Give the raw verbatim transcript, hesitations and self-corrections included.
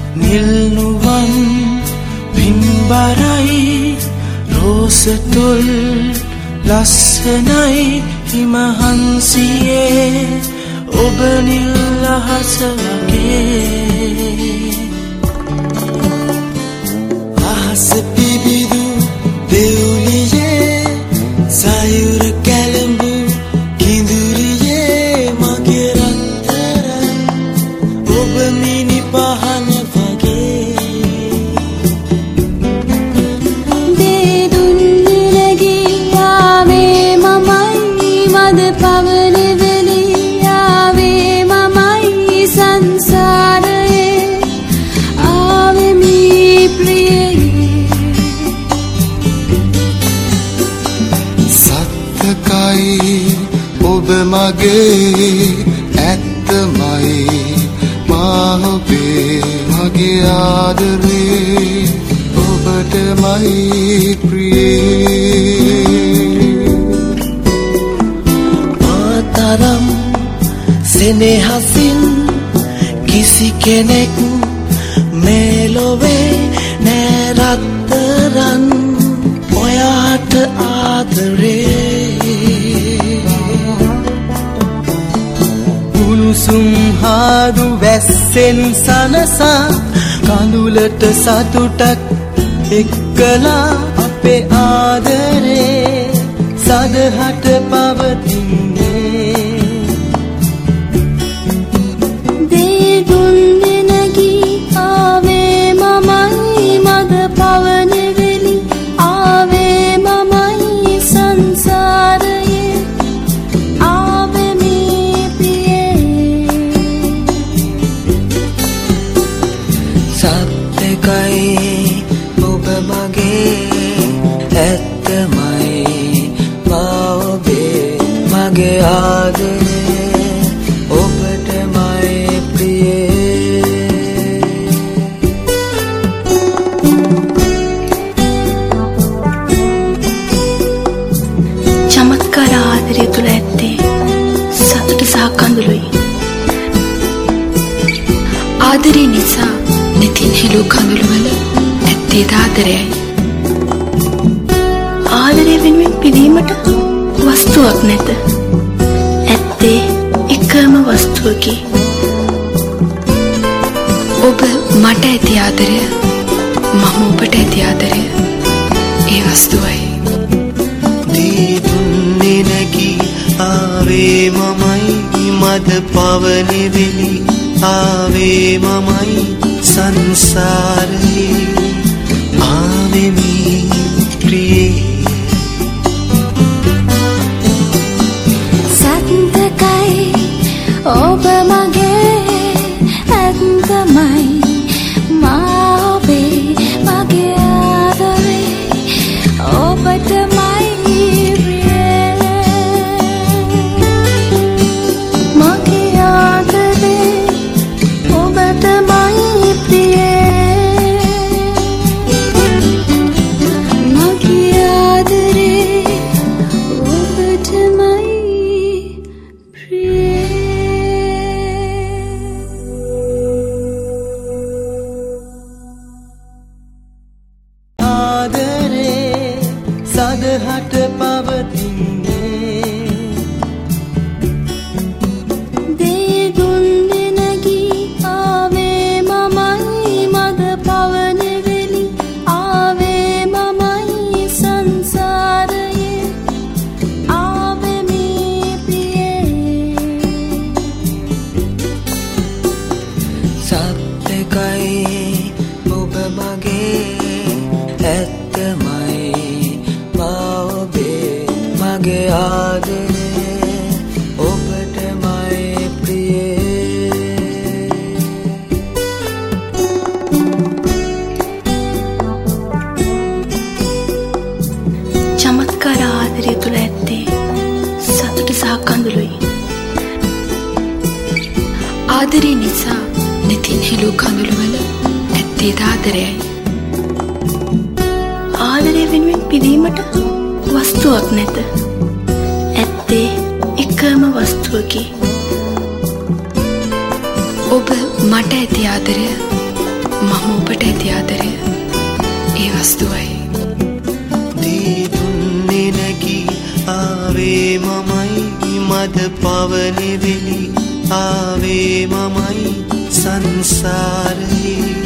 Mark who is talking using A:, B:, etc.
A: නිල්නුවන් පින්බරයි රෝසතොල් ලස්සනයි හිමහන්සියේ ඔබ නිල් අහස වගේ අහස පිබිදු දෙව්ලියේ සයුර කැළඹු කිඳුරියේ මගේ රත්තරන් ඔබ මිනි පහන වගේ
B: දේ දුන්නේ නැගී ආවේ මමයි මද පවන වෙලී ආවේ මමයි සංසාරයේ ආවේ මී ප්‍රියේ
C: සත්‍යකයි ඔබ මගේ ඇත්තමයි මා ඔබේ මගේ ආදරේ ඔබටමයි ප්‍රියේ
A: මාතරම් සෙනෙහසින් කිසි කෙනෙක් මේ ලොවේ නෑ රත්තරන් ඔයාට ආදරේ උණුසුම් හාදු වැස්සෙන් සනසා කඳුලට සතුටක් එක්කලා අපේ ආදරේ සදහට පවතින්නේ
B: දේ දුන්නේ නැගී ආවේ මමයි මද පවන වෙලී ආවේ මමයි සංසාරයේ ආවේ මී ප්‍රියේ
A: සත්‍යකයි ඔබ මගේ ඇත්තමයි මා ඔබේ මගේ ආදරේ ඔබටමයි ප්‍රියේ
B: චමත්කාර ආදරය තුළ ඇත්තේ සතුට සහ කඳුළුයි. ආදරය නිසා නිතින් හෙළූ කඳුළුවල ඇත්තේ ආදරයයි. ආදරය වෙනුවෙන් පිදීමට වස්තුවක් නැත. ඇත්තේ එකම වස්තුවකි. ඔබ මට ඇති ආදරය මම ඔබට ඇති ආදරය ඒ වස්තුවයි.
A: දී දුන්නේ නැගී ආවේ මමයි මද පවන වෙලී ආවේ මමයි සංසාරයේ ආවේ මී ප්‍රියේ
B: සත්‍යකයි ඔබ මගේ ඇත්තමයි මා ඔබේ මගේ ආදරේ ඔබටමයි ප්‍රියේ මගේ ආදරේ ඔබටමයි ප්‍රියේ මගේ ආදරේ ඔබටමයි
A: ආදරේ සදහට පවතින්නේ
B: දේ දුන්නේ නැගී ආවේ මමයි මද පවන වෙලී ආවේ මමයි සංසාරයේ ආවේ මී ප්‍රියේ
A: සත්‍යකයි ඔබ මගේ ඇත්තමයි මා ඔබේ මගේ ආදරේ ඔබටමයි ප්‍රියේ
B: චමත්කාර ආදරය තුළ ඇත්තේ සතුට සහ කඳුළුයි. ආදරය නිසා නිතින් හෙළූ කඳුළුවල ඇත්තේ ආදරයයි. ආදරය වෙනුවෙන් පිදීමට වස්තුවක් නැත. ඇත්තේ එකම වස්තුවකි. ඔබ මට ඇති ආදරය මම ඔබට ඇති ආදරය ඒ වස්තුවයි.
A: දී දුන්නේ නැගී ආවේ මමයි මද පවනේ වෙලි ආවේ මමයි සංසාරේ